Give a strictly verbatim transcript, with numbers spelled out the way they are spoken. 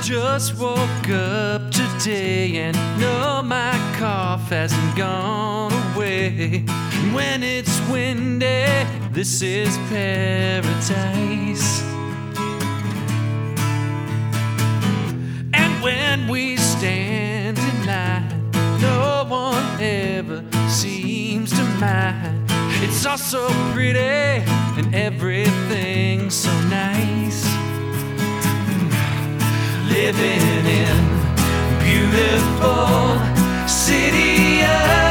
just woke up today and no, my cough hasn't gone away. When it's windy, this is paradise. And when we stand in line, no one ever seems to mind. It's all so pretty and everything's so nice. Living in beautiful city of